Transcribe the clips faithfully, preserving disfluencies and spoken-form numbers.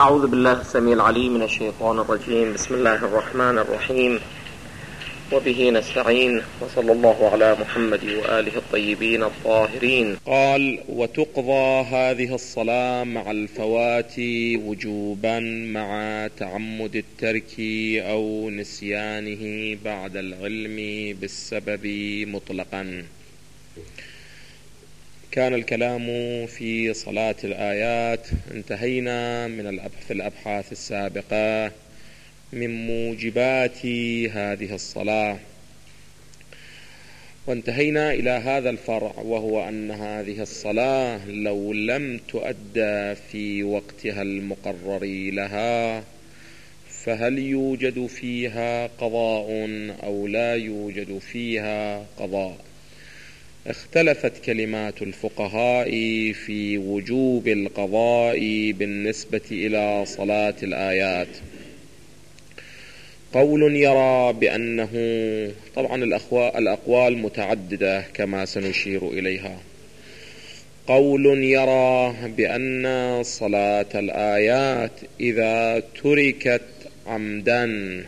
أعوذ بالله السميع العليم من الشيطان الرجيم. بسم الله الرحمن الرحيم، وبه نستعين، وصلى الله على محمد وآله الطيبين الطاهرين. قال: وتقضى هذه الصلاة مع الفوات وجوبا مع تعمد الترك أو نسيانه بعد العلم بالسبب مطلقا. كان الكلام في صلاة الآيات، انتهينا من الأبحاث الأبحاث السابقة من موجبات هذه الصلاة، وانتهينا إلى هذا الفرع، وهو أن هذه الصلاة لو لم تؤدى في وقتها المقرر لها فهل يوجد فيها قضاء أو لا يوجد فيها قضاء. اختلفت كلمات الفقهاء في وجوب القضاء بالنسبة إلى صلاة الآيات. قول يرى بأنه، طبعا الأقوال متعددة كما سنشير إليها. قول يرى بأن صلاة الآيات إذا تركت عمدا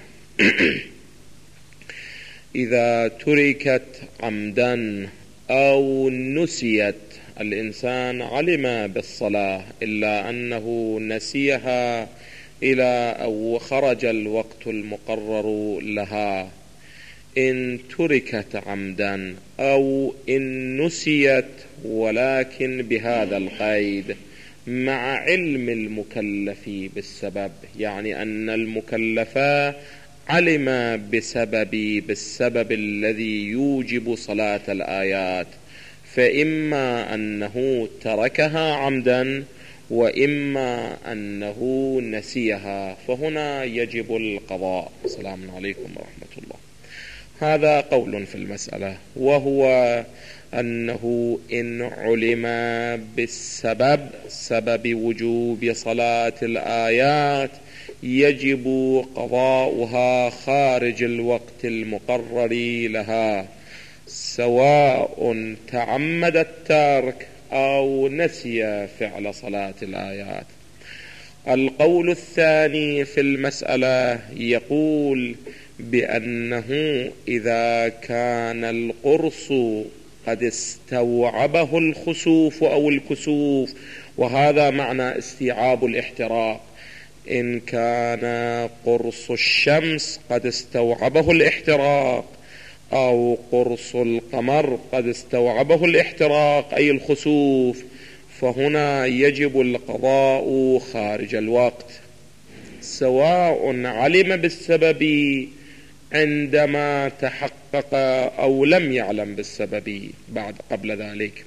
إذا تركت عمدا أو نسيت، الإنسان علم بالصلاة إلا أنه نسيها إلى أو خرج الوقت المقرر لها، إن تركت عمدا أو إن نسيت، ولكن بهذا القيد: مع علم المكلف بالسبب، يعني أن المكلف علم بسبب بالسبب الذي يوجب صلاة الآيات، فإما أنه تركها عمدا وإما أنه نسيها، فهنا يجب القضاء. السلام عليكم ورحمة الله. هذا قول في المسألة، وهو أنه إن علم بالسبب، سبب وجوب صلاة الآيات، يجب قضاؤها خارج الوقت المقرر لها، سواء تعمد الترك أو نسي فعل صلاة الآيات. القول الثاني في المسألة يقول بأنه إذا كان القرص قد استوعبه الخسوف أو الكسوف، وهذا معنى استيعاب الاحتراق، إن كان قرص الشمس قد استوعبه الاحتراق أو قرص القمر قد استوعبه الاحتراق أي الخسوف، فهنا يجب القضاء خارج الوقت، سواء علم بالسبب عندما تحقق أو لم يعلم بالسبب بعد قبل ذلك.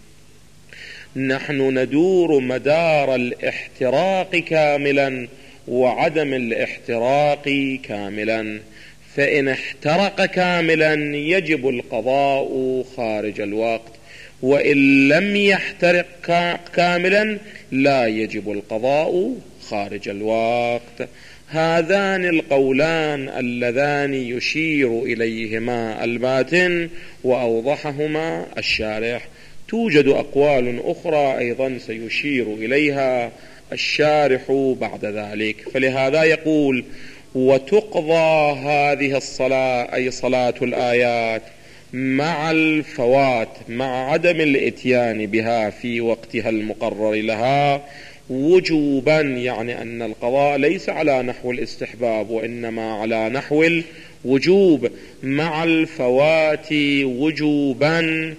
نحن ندور مدار الاحتراق كاملا وعدم الاحتراق كاملا، فإن احترق كاملا يجب القضاء خارج الوقت، وإن لم يحترق كاملا لا يجب القضاء خارج الوقت. هذان القولان اللذان يشير إليهما الماتن وأوضحهما الشارح. توجد أقوال أخرى أيضا سيشير إليها الشارح بعد ذلك، فلهذا يقول: وتقضى هذه الصلاة أي صلاة الآيات مع الفوات، مع عدم الإتيان بها في وقتها المقرر لها، وجوبا، يعني أن القضاء ليس على نحو الاستحباب وإنما على نحو الوجوب، مع الفوات وجوبا،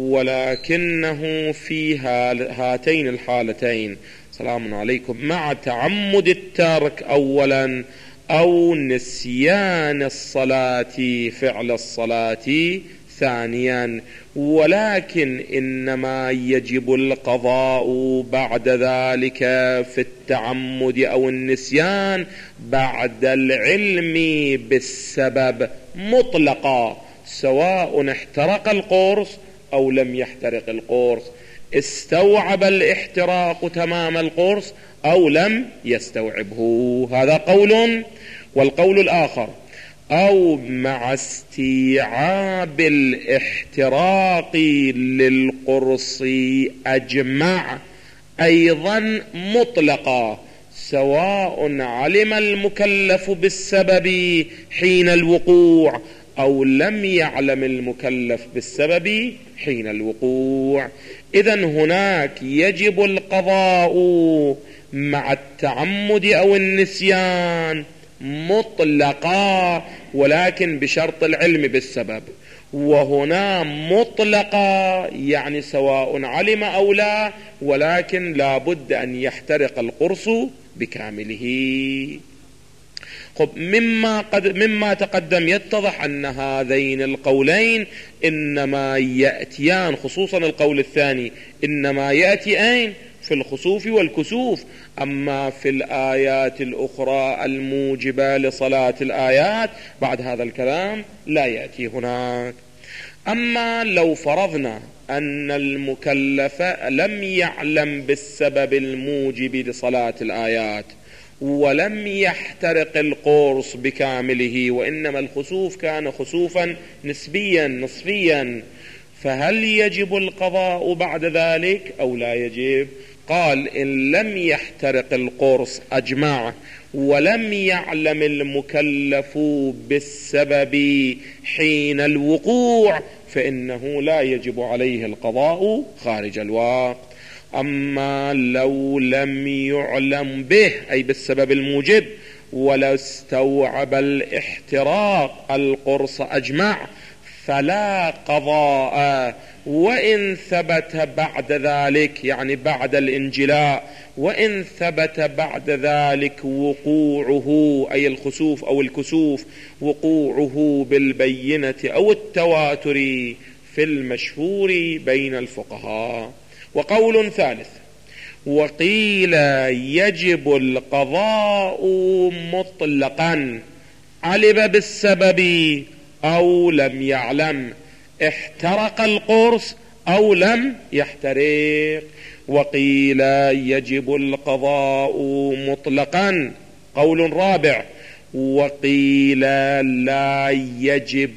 ولكنه في هاتين الحالتين، سلام عليكم، مع تعمد الترك أولا أو نسيان الصلاة فعل الصلاة ثانيا، ولكن إنما يجب القضاء بعد ذلك في التعمد أو النسيان بعد العلم بالسبب مطلقا، سواء احترق القرص أو لم يحترق القرص، استوعب الاحتراق تمام القرص أو لم يستوعبه. هذا قول. والقول الآخر: أو مع استيعاب الاحتراق للقرص أجمع، أيضا مطلقا، سواء علم المكلف بالسبب حين الوقوع أو لم يعلم المكلف بالسبب حين الوقوع. إذن هناك يجب القضاء مع التعمد أو النسيان مطلقا، ولكن بشرط العلم بالسبب. وهنا مطلقا يعني سواء علم أو لا، ولكن لا بد أن يحترق القرص بكامله. خب مما, قد مما تقدم يتضح أن هذين القولين إنما يأتيان، خصوصا القول الثاني إنما يأتي أين؟ في الخسوف والكسوف. أما في الآيات الأخرى الموجبة لصلاة الآيات بعد هذا الكلام لا يأتي هناك. أما لو فرضنا أن المكلف لم يعلم بالسبب الموجب لصلاة الآيات ولم يحترق القرص بكامله، وإنما الخسوف كان خسوفا نسبيا نصفيا، فهل يجب القضاء بعد ذلك أو لا يجب؟ قال إن لم يحترق القرص أجمع ولم يعلم المكلف بالسبب حين الوقوع فإنه لا يجب عليه القضاء خارج الوقت. أما لو لم يعلم به أي بالسبب الموجب ولا استوعب الاحتراق القرص أجمع فلا قضاء، وإن ثبت بعد ذلك يعني بعد الانجلاء، وإن ثبت بعد ذلك وقوعه أي الخسوف أو الكسوف وقوعه بالبينة أو التواتر في المشهور بين الفقهاء. وقول ثالث: وقيل يجب القضاء مطلقا علم بالسبب أو لم يعلم، احترق القرص أو لم يحترق. وقيل يجب القضاء مطلقا. قول رابع: وقيل لا يجب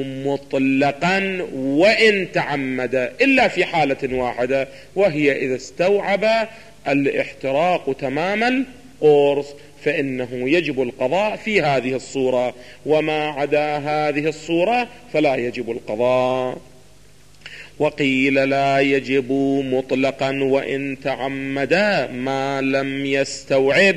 مطلقا وإن تعمد إلا في حالة واحدة، وهي إذا استوعب الاحتراق تمام القرص فإنه يجب القضاء في هذه الصورة، وما عدا هذه الصورة فلا يجب القضاء. وقيل لا يجب مطلقا وإن تعمد ما لم يستوعب.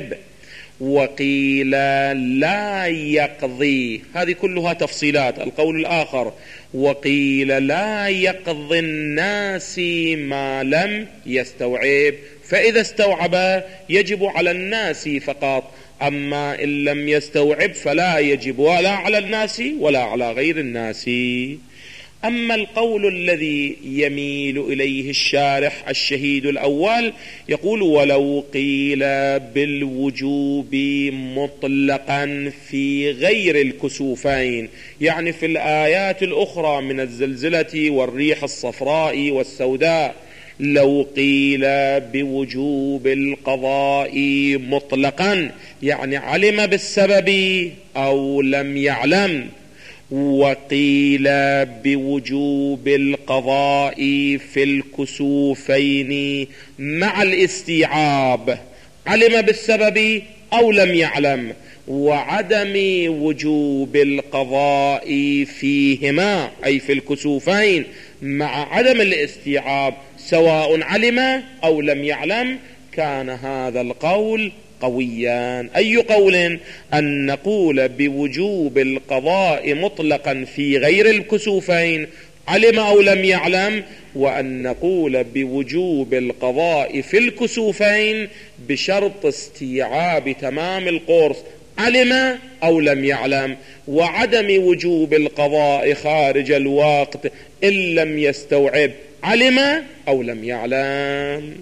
وقيل لا يقضي، هذه كلها تفصيلات. القول الآخر: وقيل لا يقضي الناس ما لم يستوعب، فإذا استوعب يجب على الناس فقط، أما إن لم يستوعب فلا يجب ولا على الناس ولا على غير الناس. أما القول الذي يميل إليه الشارح الشهيد الأول يقول: ولو قيل بالوجوب مطلقا في غير الكسوفين، يعني في الآيات الأخرى من الزلزلة والريح الصفراء والسوداء، لو قيل بوجوب القضاء مطلقا يعني علم بالسبب أو لم يعلم، وقيل بوجوب القضاء في الكسوفين مع الاستيعاب، علم بالسبب أو لم يعلم، وعدم وجوب القضاء فيهما أي في الكسوفين مع عدم الاستيعاب سواء علم أو لم يعلم، كان هذا القول قويا. أي قول؟ أن نقول بوجوب القضاء مطلقا في غير الكسوفين علم أو لم يعلم، وأن نقول بوجوب القضاء في الكسوفين بشرط استيعاب تمام القرص علم أو لم يعلم، وعدم وجوب القضاء خارج الوقت إن لم يستوعب علم أو لم يعلم.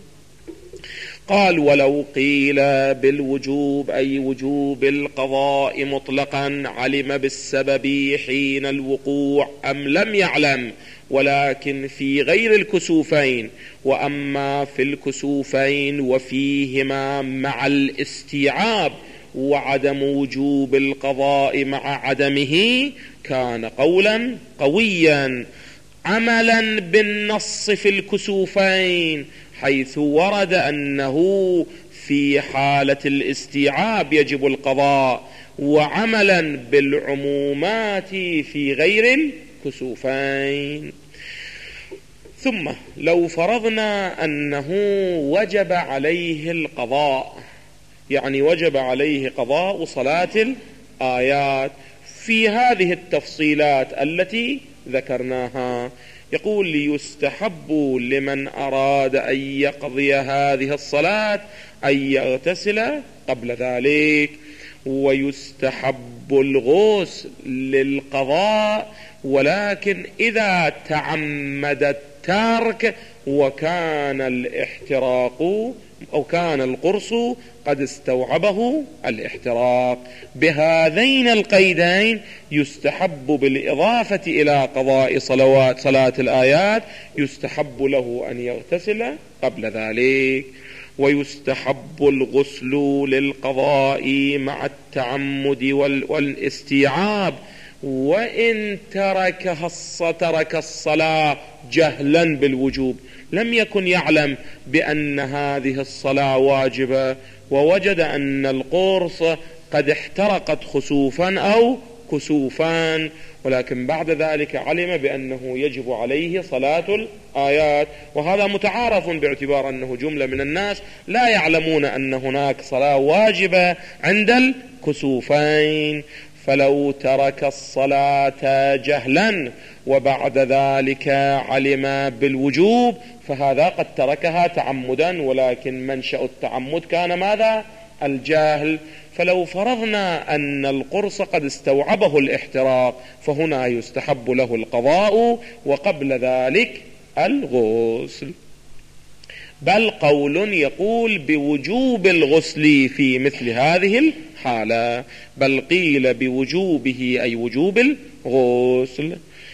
قال: ولو قيل بالوجوب أي وجوب القضاء مطلقا علم بالسبب حين الوقوع أم لم يعلم، ولكن في غير الكسوفين، وأما في الكسوفين وفيهما مع الاستيعاب وعدم وجوب القضاء مع عدمه، كان قولا قويا عملا بالنص في الكسوفين، حيث ورد أنه في حالة الاستيعاب يجب القضاء، وعملا بالعمومات في غير الكسوفين. ثم لو فرضنا أنه وجب عليه القضاء، يعني وجب عليه قضاء صلاة الآيات في هذه التفصيلات التي ذكرناها، يقول ليستحب لمن أراد أن يقضي هذه الصلاة أن يغتسل قبل ذلك، ويستحب الغسل للقضاء، ولكن إذا تعمد الترك وكان الاحتراق أو كان القرص قد استوعبه الاحتراق. بهذين القيدين يستحب بالإضافة إلى قضاء صلوات صلاة الآيات يستحب له أن يغتسل قبل ذلك، ويستحب الغسل للقضاء مع التعمد والاستيعاب، وإن تركها ترك الصلاة جهلا بالوجوب، لم يكن يعلم بأن هذه الصلاة واجبة ووجد أن القرص قد احترقت خسوفا أو كسوفا، ولكن بعد ذلك علم بأنه يجب عليه صلاة الآيات، وهذا متعارف باعتبار أنه جملة من الناس لا يعلمون أن هناك صلاة واجبة عند الكسوفين. فلو ترك الصلاة جهلا وبعد ذلك علم بالوجوب فهذا قد تركها تعمدا، ولكن منشأ التعمد كان ماذا؟ الجهل. فلو فرضنا أن القرص قد استوعبه الاحتراق فهنا يستحب له القضاء وقبل ذلك الغسل. بل قول يقول بوجوب الغسل في مثل هذه الحالة، بل قيل بوجوبه أي وجوب الغسل.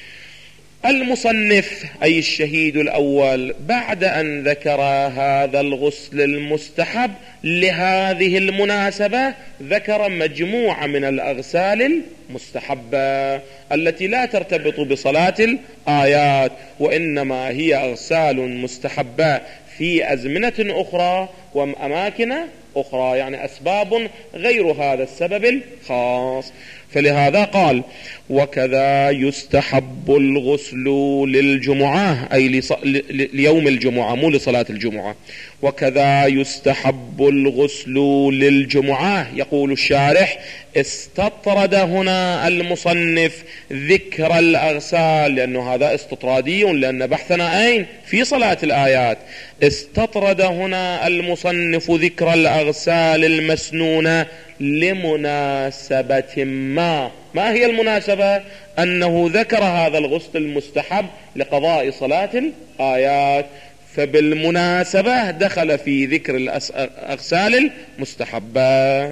المصنف أي الشهيد الأول بعد أن ذكر هذا الغسل المستحب لهذه المناسبة ذكر مجموعة من الأغسال المستحبة التي لا ترتبط بصلاة الآيات، وإنما هي أغسال مستحبة في أزمنة أخرى وأماكن أخرى، يعني أسباب غير هذا السبب الخاص. فلهذا قال وكذا يستحب الغسل للجمعة أي لص... ليوم الجمعة مو لصلاة الجمعة. وكذا يستحب الغسل للجمعة. يقول الشارح استطرد هنا المصنف ذكر الأغسال لأنه هذا استطرادي، لأن بحثنا أين؟ في صلاة الآيات. استطرد هنا المصنف ذكر الأغسال المسنونة لمناسبة ما. ما هي المناسبة؟ أنه ذكر هذا الغسل المستحب لقضاء صلاة الآيات، فبالمناسبة دخل في ذكر الأغسال المستحبة.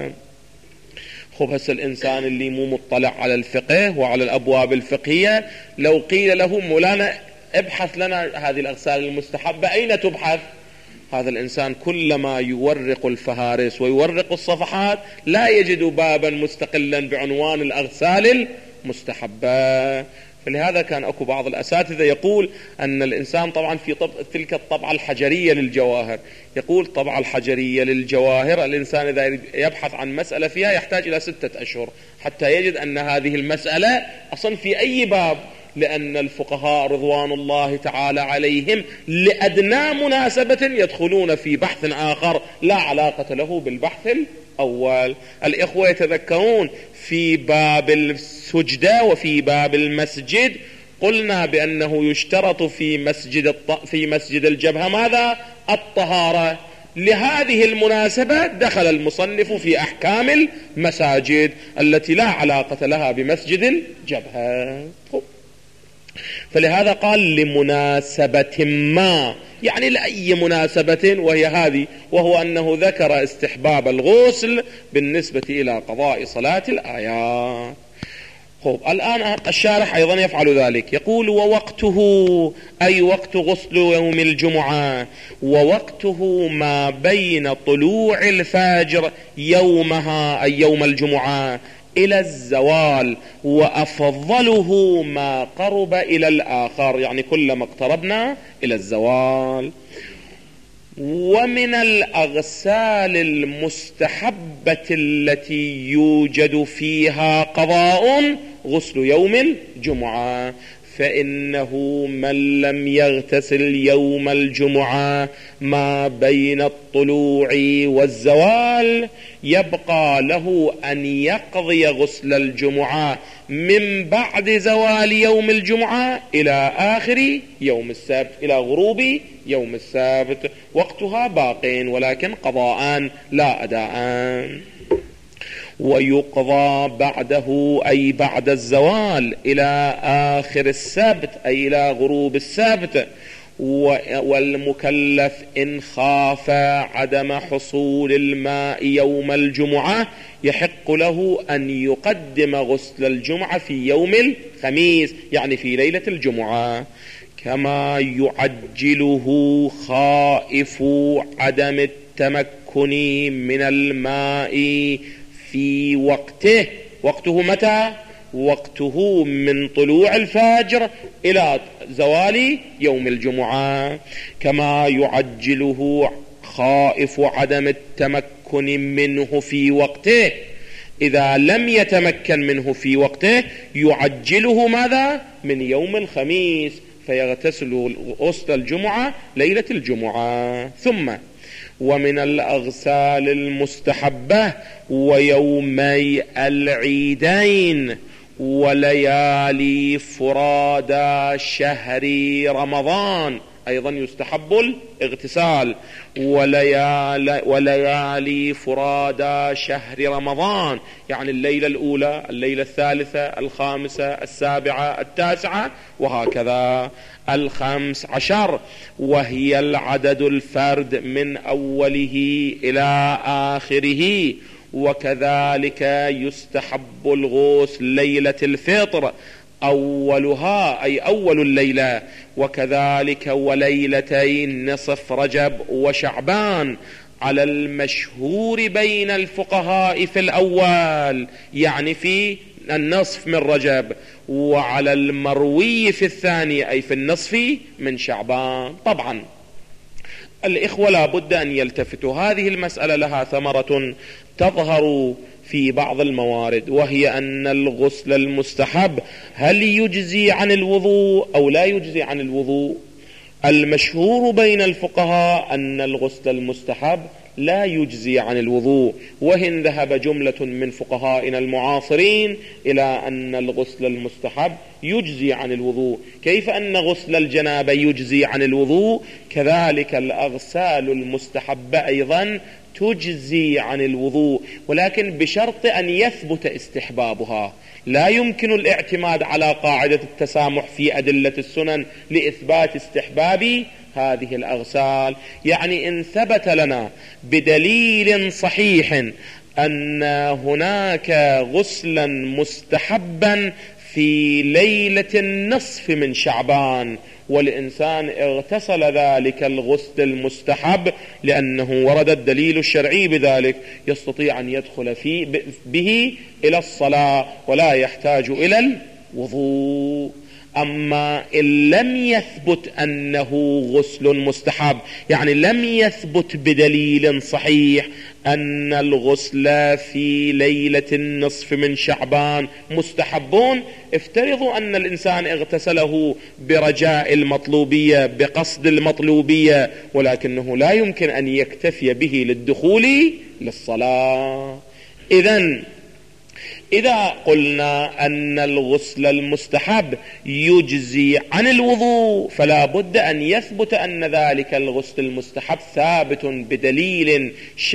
خب هسه الإنسان اللي مو مطلع على الفقه وعلى الأبواب الفقهية لو قيل له مولانا ابحث لنا هذه الأغسال المستحبة أين تبحث؟ هذا الإنسان كلما يورق الفهارس ويورق الصفحات لا يجد بابا مستقلا بعنوان الأغسال المستحبة. فلهذا كان أكو بعض الأساتذة يقول أن الإنسان طبعا في طب... تلك الطبعة الحجرية للجواهر، يقول طبعة الحجرية للجواهر الإنسان إذا يبحث عن مسألة فيها يحتاج إلى ستة أشهر حتى يجد أن هذه المسألة أصلا في أي باب، لأن الفقهاء رضوان الله تعالى عليهم لأدنى مناسبة يدخلون في بحث آخر لا علاقة له بالبحث الأول. الإخوة يتذكرون في باب السجدة وفي باب المسجد قلنا بأنه يشترط في مسجد الط... في مسجد الجبهة ماذا؟ الطهارة. لهذه المناسبة دخل المصنف في أحكام المساجد التي لا علاقة لها بمسجد الجبهة. فلهذا قال لمناسبة ما، يعني لأي مناسبة، وهي هذه، وهو أنه ذكر استحباب الغسل بالنسبة إلى قضاء صلاة الآيات. خب الآن الشارح أيضا يفعل ذلك، يقول ووقته أي وقت غسل يوم الجمعة، ووقته ما بين طلوع الفجر يومها أي يوم الجمعة إلى الزوال، وأفضله ما قرب إلى الآخر، يعني كلما اقتربنا إلى الزوال. ومن الأغسال المستحبة التي يوجد فيها قضاء غسل يوم الجمعة، فإنه من لم يغتسل يوم الجمعة ما بين الطلوع والزوال يبقى له أن يقضي غسل الجمعة من بعد زوال يوم الجمعة إلى آخر يوم السبت، إلى غروب يوم السبت، وقتها باق ولكن قضاء لا أداء. ويقضى بعده أي بعد الزوال إلى آخر السبت أي إلى غروب السبت. والمكلف إن خاف عدم حصول الماء يوم الجمعة يحق له أن يقدم غسل الجمعة في يوم الخميس، يعني في ليلة الجمعة، كما يعجله خائف عدم التمكن من الماء في وقته. وقته متى؟ وقته من طلوع الفجر إلى زوال يوم الجمعة، كما يعجله خائف عدم التمكن منه في وقته. إذا لم يتمكن منه في وقته يعجله ماذا؟ من يوم الخميس، فيغتسل غسل الجمعة ليلة الجمعة. ثم ومن الأغسال المستحبة ويومي العيدين وليالي فرادى شهر رمضان أيضا يستحب الاغتسال. وليالي, وليالي فرادى شهر رمضان يعني الليلة الأولى، الليلة الثالثة، الخامسة، السابعة، التاسعة، وهكذا الخمس عشر، وهي العدد الفرد من أوله إلى آخره. وكذلك يستحب الغسل ليلة الفطر أولها أي أول الليلة، وكذلك وليلتي نصف رجب وشعبان على المشهور بين الفقهاء في الأول يعني في النصف من رجب، وعلى المروي في الثاني أي في النصف من شعبان. طبعا الإخوة لا بد أن يلتفتوا، هذه المسألة لها ثمرة تظهر في بعض الموارد، وهي أن الغسل المستحب هل يجزي عن الوضوء أو لا يجزي عن الوضوء؟ المشهور بين الفقهاء أن الغسل المستحب لا يجزي عن الوضوء، وإن ذهب جملة من فقهائنا المعاصرين إلى أن الغسل المستحب يجزي عن الوضوء. كيف أن غسل الجنابة يجزي عن الوضوء، كذلك الأغسال المستحبة أيضا تجزي عن الوضوء، ولكن بشرط أن يثبت استحبابها. لا يمكن الاعتماد على قاعدة التسامح في أدلة السنن لإثبات استحباب هذه الأغسال. يعني إن ثبت لنا بدليل صحيح أن هناك غسلا مستحبا في ليلة النصف من شعبان والإنسان اغتسل ذلك الغسل المستحب لأنه ورد الدليل الشرعي بذلك، يستطيع أن يدخل فيه به إلى الصلاة ولا يحتاج إلى الوضوء. أما إن لم يثبت أنه غسل مستحب، يعني لم يثبت بدليل صحيح أن الغسل في ليلة النصف من شعبان مستحبون، افترضوا أن الإنسان اغتسله برجاء المطلوبية بقصد المطلوبية، ولكنه لا يمكن أن يكتفي به للدخول للصلاة. إذن إذا قلنا أن الغسل المستحب يجزي عن الوضوء فلا بد أن يثبت أن ذلك الغسل المستحب ثابت بدليل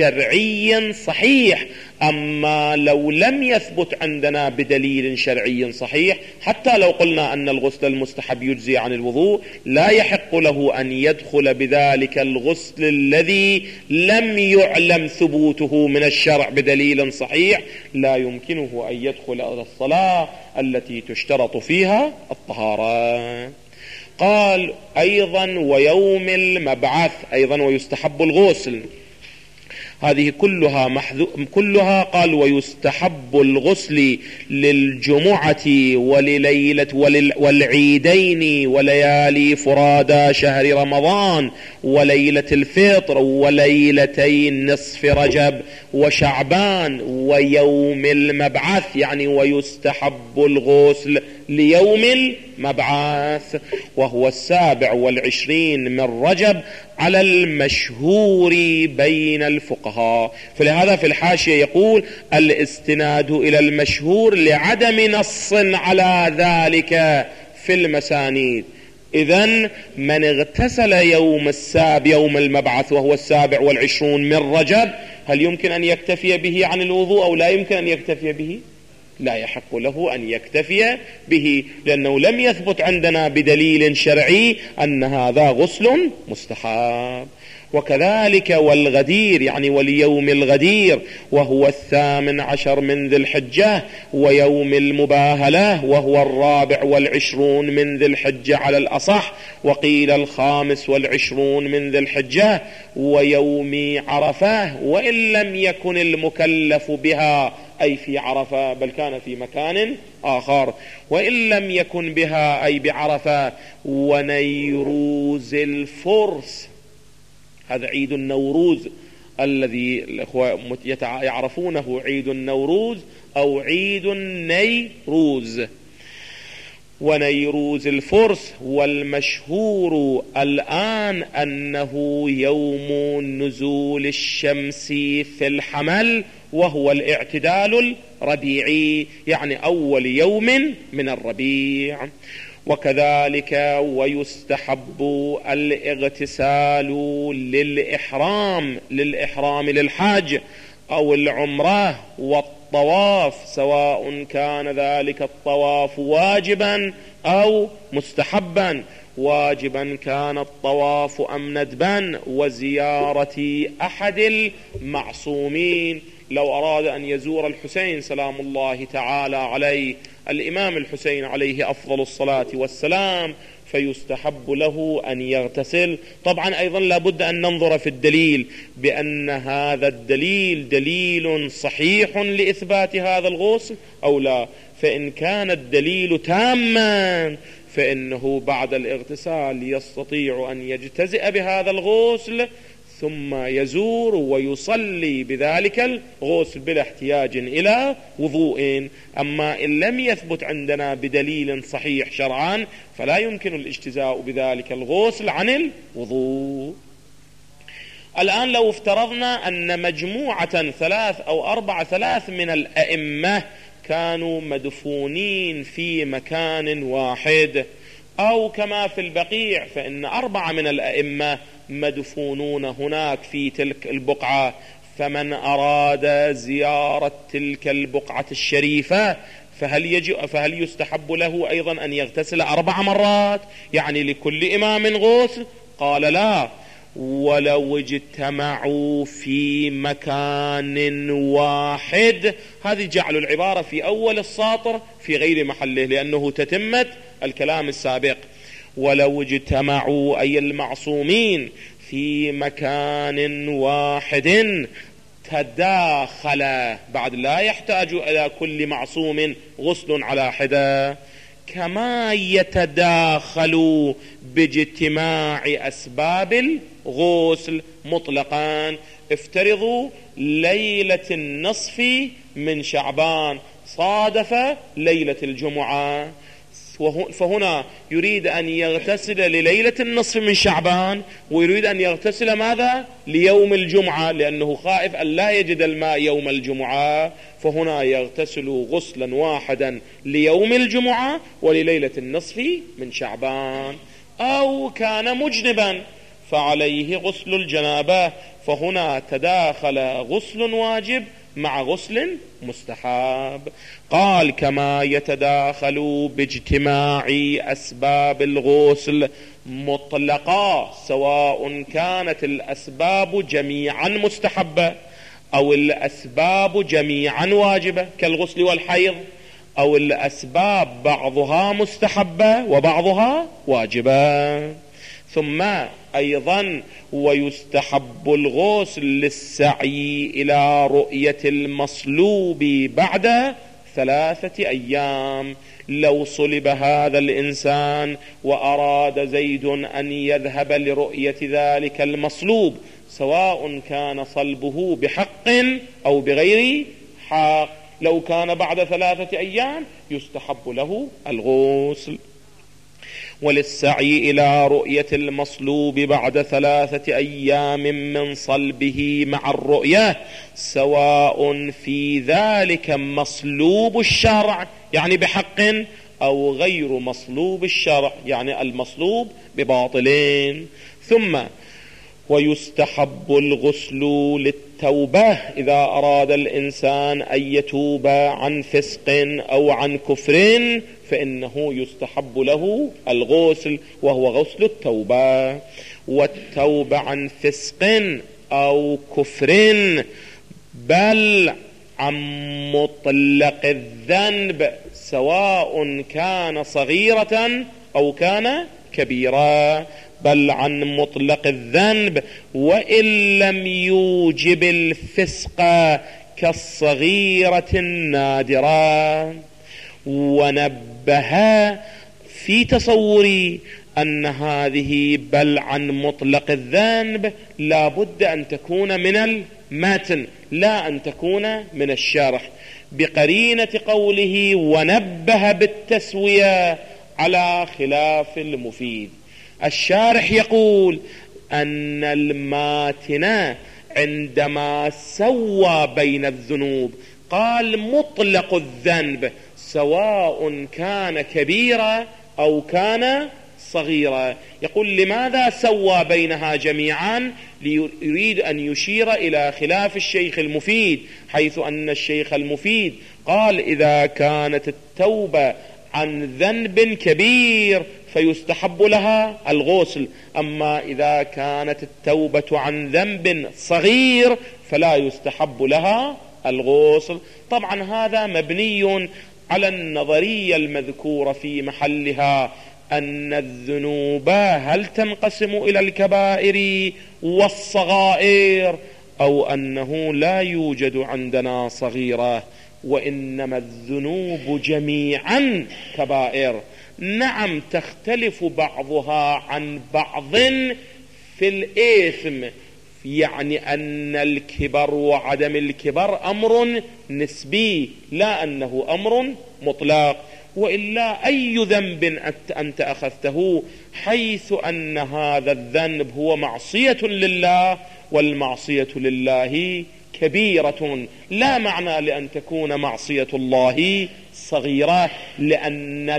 شرعي صحيح. أما لو لم يثبت عندنا بدليل شرعي صحيح، حتى لو قلنا أن الغسل المستحب يجزي عن الوضوء، لا يحق له أن يدخل بذلك الغسل الذي لم يعلم ثبوته من الشرع بدليل صحيح، لا يمكنه أن يدخل إلى الصلاة التي تشترط فيها الطهارة. قال أيضا ويوم المبعث أيضا ويستحب الغسل. هذه كلها محذو كلها قال ويستحب الغسل للجمعة ولليلة ولل والعيدين وليالي فرادى شهر رمضان وليلة الفطر وليلتي نصف رجب وشعبان ويوم المبعث، يعني ويستحب الغسل ليوم المبعث وهو السابع والعشرين من رجب على المشهور بين الفقهاء. فلهذا في الحاشية يقول الاستناد إلى المشهور لعدم نص على ذلك في المسانيد. إذن من اغتسل يوم السابع يوم المبعث وهو السابع والعشرون من رجب هل يمكن أن يكتفي به عن الوضوء أو لا يمكن أن يكتفي به؟ لا يحق له أن يكتفي به، لأنه لم يثبت عندنا بدليل شرعي أن هذا غسل مستحب. وكذلك والغدير، يعني وليوم الغدير وهو الثامن عشر من ذي الحجة، ويوم المباهلة وهو الرابع والعشرون من ذي الحجة على الأصح، وقيل الخامس والعشرون من ذي الحجة، ويوم عرفة وإن لم يكن المكلف بها أي في عرفة بل كان في مكان آخر، وإن لم يكن بها أي بعرفة. ونيروز الفرس، هذا عيد النوروز الذي الأخوة يعرفونه، عيد النوروز أو عيد النيروز. ونيروز الفرس والمشهور الآن أنه يوم نزول الشمس في الحمل وهو الاعتدال الربيعي، يعني أول يوم من الربيع. وكذلك ويستحب الاغتسال للإحرام للإحرام للحج أو العمرة والطواف، سواء كان ذلك الطواف واجبا أو مستحبا، واجبا كان الطواف أم ندبا، وزيارة أحد المعصومين. لو أراد أن يزور الحسين سلام الله تعالى عليه، الإمام الحسين عليه أفضل الصلاة والسلام، فيستحب له أن يغتسل. طبعا أيضا لابد أن ننظر في الدليل بأن هذا الدليل دليل صحيح لإثبات هذا الغسل أو لا. فإن كان الدليل تاما فإنه بعد الاغتسال يستطيع أن يجتزئ بهذا الغسل ثم يزور ويصلي بذلك الغسل بلا احتياج إلى وضوء. أما إن لم يثبت عندنا بدليل صحيح شرعا فلا يمكن الاجتزاء بذلك الغسل عن الوضوء. الآن لو افترضنا أن مجموعة ثلاث أو أربع ثلاث من الأئمة كانوا مدفونين في مكان واحد، أو كما في البقيع فإن أربعة من الأئمة مدفونون هناك في تلك البقعة، فمن أراد زيارة تلك البقعة الشريفة فهل يجب فهل يستحب له أيضا أن يغتسل أربع مرات، يعني لكل إمام غسل؟ قال لا، ولو اجتمعوا في مكان واحد. هذه جعل العبارة في أول السطر في غير محله لأنه تتمت الكلام السابق. ولو اجتمعوا أي المعصومين في مكان واحد تداخل، بعد لا يحتاج إلى كل معصوم غسل على حدة، كما يتداخل باجتماع أسباب الغسل مطلقا. افترضوا ليلة النصف من شعبان صادف ليلة الجمعة، فهنا يريد أن يغتسل لليلة النصف من شعبان ويريد أن يغتسل ماذا؟ ليوم الجمعة، لأنه خائف أن لا يجد الماء يوم الجمعة، فهنا يغتسل غسلا واحدا ليوم الجمعة ولليلة النصف من شعبان. أو كان مجنبا فعليه غسل الجنابة، فهنا تداخل غسل واجب مع غسل مستحب. قال كما يتداخل باجتماع أسباب الغسل مطلقا، سواء كانت الأسباب جميعا مستحبة أو الأسباب جميعا واجبة كالغسل والحيض، أو الأسباب بعضها مستحبة وبعضها واجبة. ثم أيضا ويستحب الغسل للسعي إلى رؤية المصلوب بعد ثلاثة أيام. لو صلب هذا الإنسان وأراد زيد أن يذهب لرؤية ذلك المصلوب، سواء كان صلبه بحق أو بغير حق، لو كان بعد ثلاثة أيام يستحب له الغسل. وللسعي إلى رؤية المصلوب بعد ثلاثة أيام من صلبه مع الرؤية، سواء في ذلك مصلوب الشرع يعني بحق أو غير مصلوب الشرع يعني المصلوب بباطلين. ثم ويستحب الغسل للتوبة إذا أراد الإنسان أن يتوب عن فسق أو عن كفر، فإنه يستحب له الغسل وهو غسل التوبة. والتوبة عن فسق أو كفر بل عن مطلق الذنب سواء كان صغيرة أو كان كبيرة، بل عن مطلق الذنب وإن لم يوجب الفسق كالصغيرة النادرة. ونبه في تصوري أن هذه بل عن مطلق الذنب لا بد أن تكون من المتن لا أن تكون من الشرح، بقرينة قوله ونبه بالتسوية على خلاف المفيد. الشارح يقول أن الماتن عندما سوى بين الذنوب قال مطلق الذنب سواء كان كبيرا أو كان صغيرة. يقول لماذا سوى بينها جميعا؟ ليريد أن يشير إلى خلاف الشيخ المفيد، حيث أن الشيخ المفيد قال إذا كانت التوبة عن ذنب كبير فيستحب لها الغسل، أما إذا كانت التوبة عن ذنب صغير فلا يستحب لها الغسل. طبعا هذا مبني على النظرية المذكورة في محلها أن الذنوب هل تنقسم إلى الكبائر والصغائر، أو أنه لا يوجد عندنا صغيرة وإنما الذنوب جميعا كبائر. نعم تختلف بعضها عن بعض في الإثم، يعني أن الكبر وعدم الكبر أمر نسبي لا أنه أمر مطلق. وإلا أي ذنب أنت أخذته حيث أن هذا الذنب هو معصية لله، والمعصية لله كبيرة، لا معنى لأن تكون معصية الله صغيرة، لأن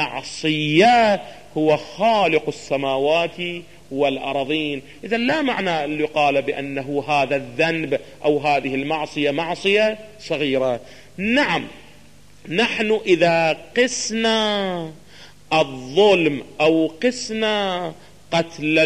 المعصية هو خالق السماوات والأرضين. إذا لا معنى أن يقال بأنه هذا الذنب أو هذه المعصية معصية صغيرة. نعم نحن إذا قسنا الظلم أو قسنا قتل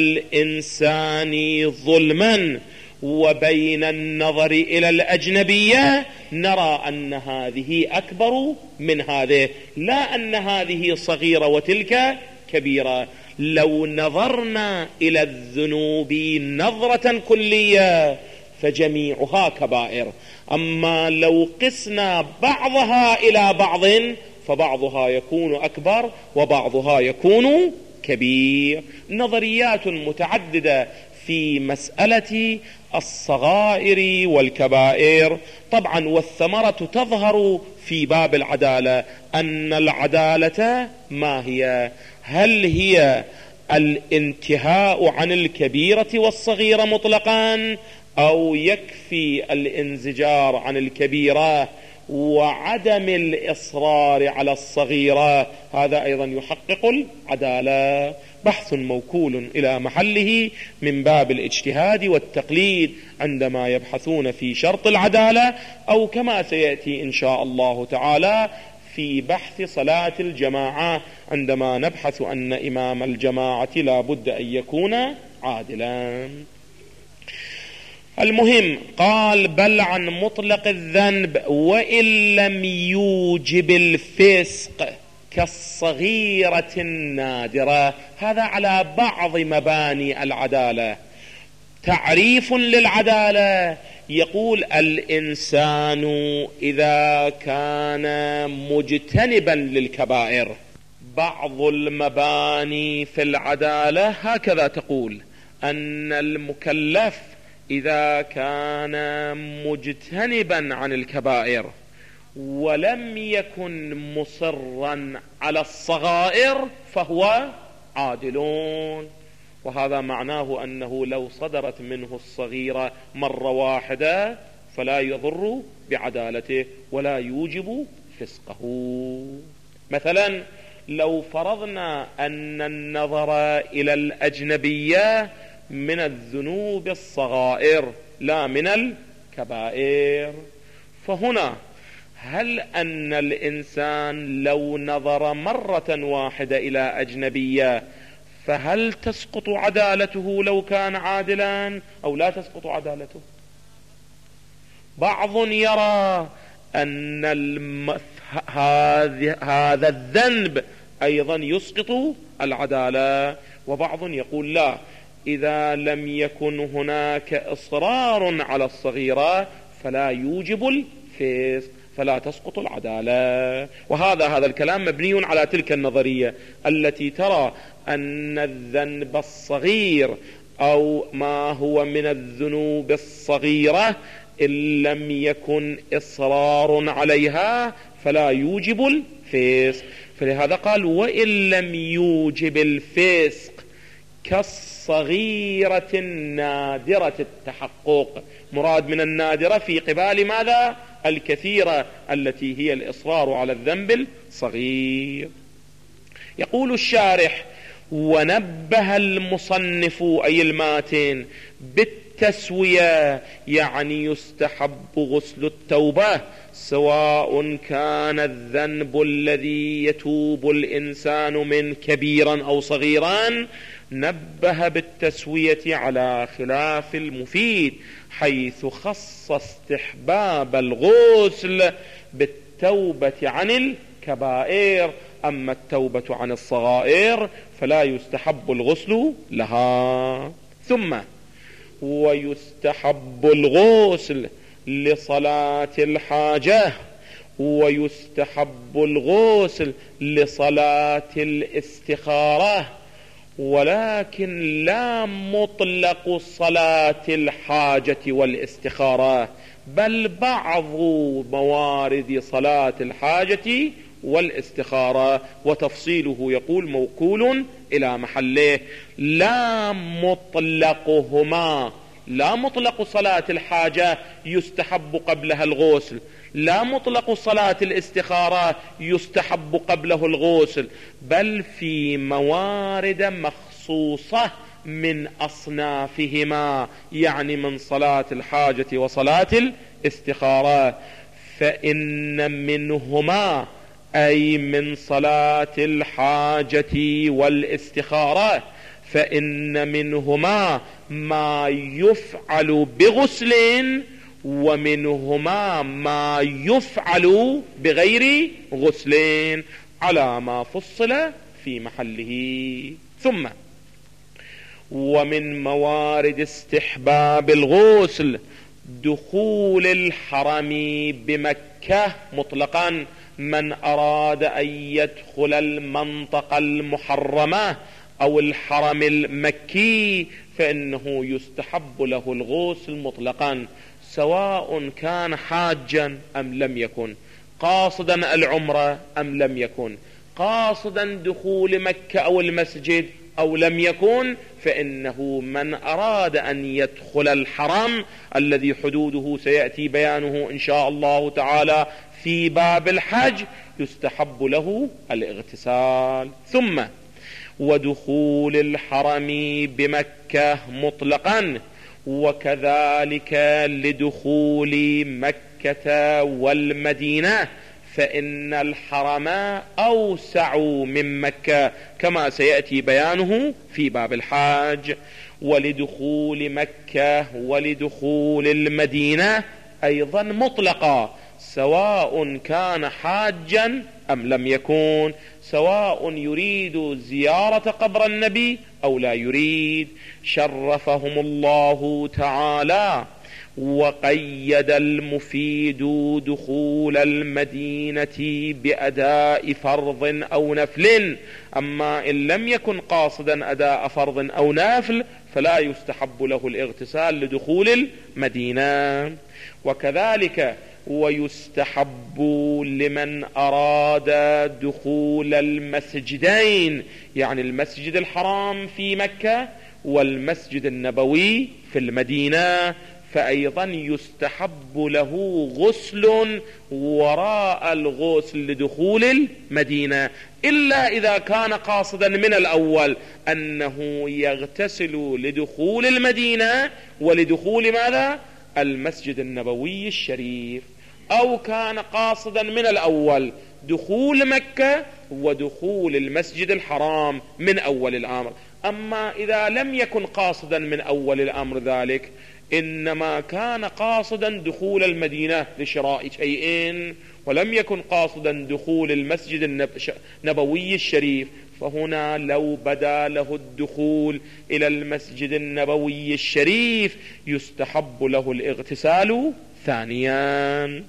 الإنسان ظلما وبين النظر إلى الأجنبية نرى أن هذه أكبر من هذه، لا أن هذه صغيرة وتلك كبيرة. لو نظرنا إلى الذنوب نظرة كلية فجميعها كبائر، أما لو قسنا بعضها إلى بعض فبعضها يكون أكبر وبعضها يكون كبير. نظريات متعددة في مسألة الصغائر والكبائر. طبعا والثمرة تظهر في باب العدالة، أن العدالة ما هي؟ هل هي الانتهاء عن الكبيرة والصغيرة مطلقا، أو يكفي الانزجار عن الكبيرة وعدم الإصرار على الصغيرة؟ هذا أيضا يحقق العدالة. بحث موكول إلى محله من باب الاجتهاد والتقليد عندما يبحثون في شرط العدالة، أو كما سيأتي إن شاء الله تعالى في بحث صلاة الجماعة عندما نبحث أن إمام الجماعة لا بد أن يكون عادلا. المهم قال بل عن مطلق الذنب وإن لم يوجب الفسق كالصغيرة النادرة. هذا على بعض مباني العدالة. تعريف للعدالة يقول الإنسان إذا كان مجتنبا للكبائر. بعض المباني في العدالة هكذا تقول أن المكلف إذا كان مجتنبا عن الكبائر ولم يكن مصرا على الصغائر فهو عادل، وهذا معناه أنه لو صدرت منه الصغيرة مرة واحدة فلا يضر بعدالته ولا يوجب فسقه. مثلا لو فرضنا أن النظر إلى الأجنبية من الذنوب الصغائر لا من الكبائر، فهنا هل أن الإنسان لو نظر مرة واحدة إلى أجنبية فهل تسقط عدالته لو كان عادلا أو لا تسقط عدالته؟ بعض يرى أن المث... هذا الذنب أيضا يسقط العدالة، وبعض يقول لا، إذا لم يكن هناك إصرار على الصغيرة فلا يوجب الفسق فلا تسقط العدالة. وهذا هذا الكلام مبني على تلك النظرية التي ترى أن الذنب الصغير أو ما هو من الذنوب الصغيرة إن لم يكن إصرار عليها فلا يوجب الفسق. فلهذا قال وإن لم يوجب الفسق كالصغيرة النادرة التحقق. مراد من النادرة في قبال ماذا؟ الكثيرة التي هي الإصرار على الذنب الصغير. يقول الشارح ونبه المصنف أي الماتن بالتسوية، يعني يستحب غسل التوبة سواء كان الذنب الذي يتوب الإنسان من كبيرا أو صغيرا. نبه بالتسوية على خلاف المفيد حيث خص استحباب الغسل بالتوبة عن الكبائر، أما التوبة عن الصغائر فلا يستحب الغسل لها. ثم ويستحب الغسل لصلاة الحاجة ويستحب الغسل لصلاة الاستخارة، ولكن لا مطلق صلاة الحاجة والاستخارة، بل بعض موارد صلاة الحاجة والاستخارة، وتفصيله يقول موكول إلى محله. لا مطلقهما، لا مطلق صلاة الحاجة يستحب قبلها الغسل، لا مطلق صلاة الاستخارة يستحب قبله الغسل، بل في موارد مخصوصة من أصنافهما، يعني من صلاة الحاجة وصلاة الاستخارة. فإن منهما أي من صلاة الحاجة والاستخارة، فإن منهما ما يفعل بغسل ومنهما ما يفعل بغير غسل على ما فصل في محله. ثم ومن موارد استحباب الغسل دخول الحرم بمكة مطلقا. من أراد أن يدخل المنطقة المحرمة أو الحرم المكي فإنه يستحب له الغسل مطلقا، سواء كان حاجا أم لم يكن، قاصدا العمرة أم لم يكن، قاصدا دخول مكة أو المسجد أو لم يكن، فإنه من أراد أن يدخل الحرم الذي حدوده سيأتي بيانه إن شاء الله تعالى في باب الحج يستحب له الاغتسال. ثم ودخول الحرم بمكة مطلقا، وكذلك لدخول مكة والمدينة، فإن الحرم أوسع من مكة كما سيأتي بيانه في باب الحاج. ولدخول مكة ولدخول المدينة أيضا مطلقا، سواء كان حاجا أم لم يكن، سواء يريد زيارة قبر النبي أو لا يريد. شرفهم الله تعالى وقيد المفيد دخول المدينة بأداء فرض أو نفل. أما إن لم يكن قاصدا أداء فرض أو نفل فلا يستحب له الاغتسال لدخول المدينة. وكذلك ويستحب لمن أراد دخول المسجدين، يعني المسجد الحرام في مكة والمسجد النبوي في المدينة، فأيضا يستحب له غسل وراء الغسل لدخول المدينة، إلا إذا كان قاصدا من الأول أنه يغتسل لدخول المدينة ولدخول ماذا؟ المسجد النبوي الشريف، أو كان قاصدا من الأول دخول مكة ودخول المسجد الحرام من أول الأمر. أما إذا لم يكن قاصدا من أول الأمر ذلك، إنما كان قاصدا دخول المدينة لشراء شيء ولم يكن قاصدا دخول المسجد النبوي الشريف، فهنا لو بدا له الدخول إلى المسجد النبوي الشريف يستحب له الاغتسال ثانيا.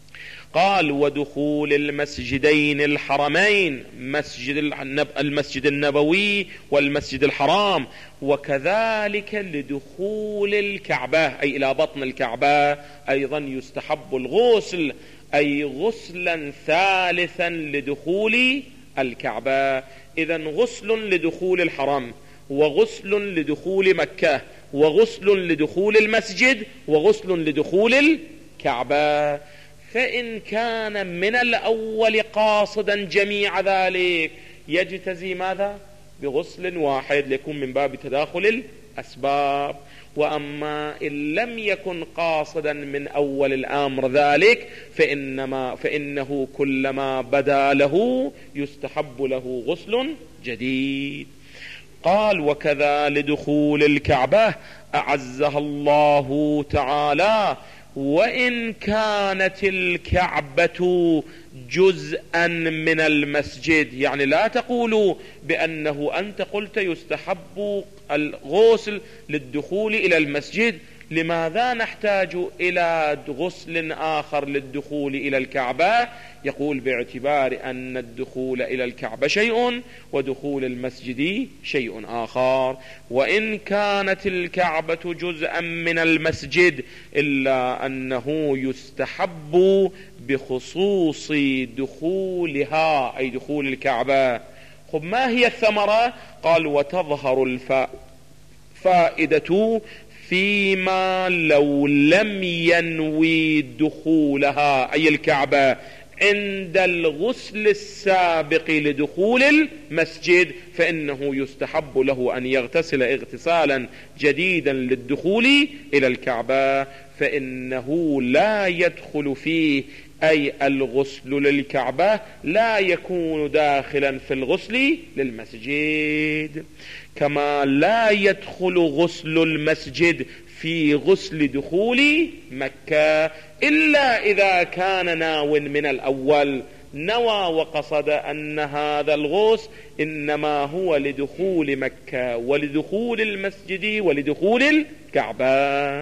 قال ودخول المسجدين الحرمين، مسجد المسجد النبوي والمسجد الحرام، وكذلك لدخول الكعبة أي إلى بطن الكعبة أيضا يستحب الغسل، أي غسلا ثالثا لدخول الكعبة. إذن غسل لدخول الحرم، وغسل لدخول مكة، وغسل لدخول المسجد، وغسل لدخول الكعبة. فإن كان من الأول قاصدا جميع ذلك يجتزي ماذا؟ بغسل واحد ليكون من باب تداخل الأسباب. وأما إن لم يكن قاصدا من أول الأمر ذلك فإنما فإنه كلما بدا له يستحب له غسل جديد. قال وكذا لدخول الكعبة أعزها الله تعالى، وإن كانت الكعبة جزءا من المسجد، يعني لا تقولوا بأنه أنت قلت يستحب الغسل للدخول إلى المسجد، لماذا نحتاج إلى غسل آخر للدخول إلى الكعبة؟ يقول باعتبار أن الدخول إلى الكعبة شيء ودخول المسجد شيء آخر. وإن كانت الكعبة جزءا من المسجد إلا أنه يستحب بخصوص دخولها أي دخول الكعبة. خب ما هي الثمرة؟ قال وتظهر الفائدة فيما لو لم ينوي دخولها أي الكعبة عند الغسل السابق لدخول المسجد، فإنه يستحب له أن يغتسل اغتسالا جديدا للدخول إلى الكعبة، فإنه لا يدخل فيه أي الغسل للكعبة لا يكون داخلا في الغسل للمسجد، كما لا يدخل غسل المسجد في غسل دخول مكة إلا إذا كان ناو من الأول، نوى وقصد أن هذا الغسل إنما هو لدخول مكة ولدخول المسجد ولدخول الكعبة.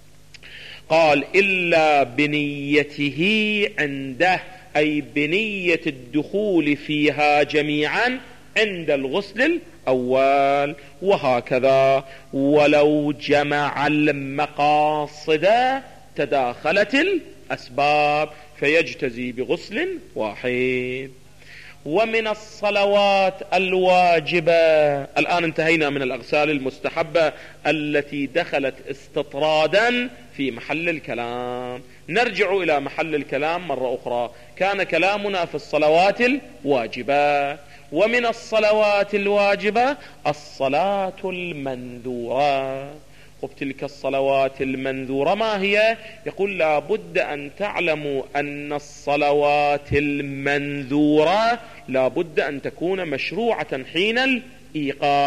قال إلا بنيته عنده أي بنية الدخول فيها جميعا عند الغسل الأول. وهكذا ولو جمع المقاصد تداخلت الأسباب فيجتزي بغسل واحد. ومن الصلوات الواجبة، الآن انتهينا من الأغسال المستحبة التي دخلت استطرادا في محل الكلام، نرجع إلى محل الكلام مرة أخرى. كان كلامنا في الصلوات الواجبة، ومن الصلوات الواجبة الصلاة المنذورة. وبتلك الصلوات المنذورة ما هي؟ يقول لا بد أن تعلموا أن الصلوات المنذورة لا بد أن تكون مشروعة حين الإيقاع،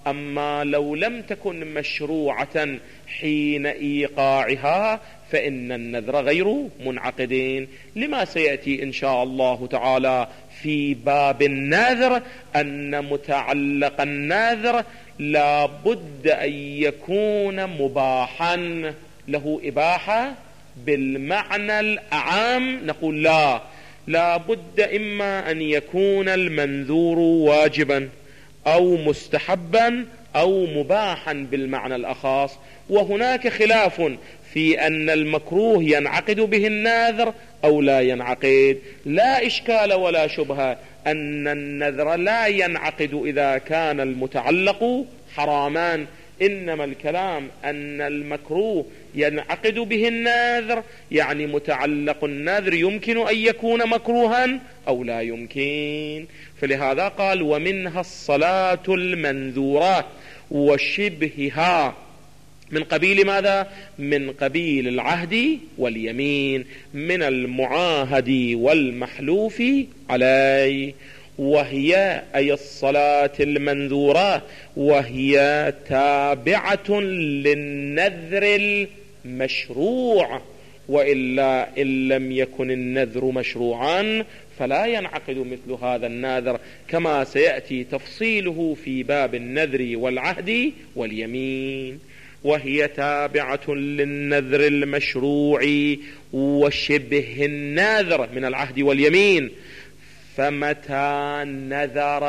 أما لو لم تكن مشروعة حين إيقاعها فإن النذر غير منعقدين، لما سيأتي إن شاء الله تعالى في باب النذر أن متعلق النذر لا بد أن يكون مباحا له إباحة بالمعنى الأعام. نقول لا لا بد إما أن يكون المنذور واجبا أو مستحبا أو مباحا بالمعنى الأخص. وهناك خلاف في أن المكروه ينعقد به النذر أو لا ينعقد. لا إشكال ولا شبهة أن النذر لا ينعقد إذا كان المتعلق حراما، إنما الكلام أن المكروه ينعقد به النذر، يعني متعلق النذر يمكن أن يكون مكروها أو لا يمكن. فلهذا قال ومنها الصلاة المنذورات وشبهها، من قبيل ماذا؟ من قبيل العهد واليمين، من المعاهد والمحلوف عليه. وهي أي الصلاة المنذورة وهي تابعة للنذر المشروع، وإلا إن لم يكن النذر مشروعا فلا ينعقد مثل هذا النذر، كما سيأتي تفصيله في باب النذر والعهد واليمين. وهي تابعة للنذر المشروع وشبه النذر من العهد واليمين. فمتى نذر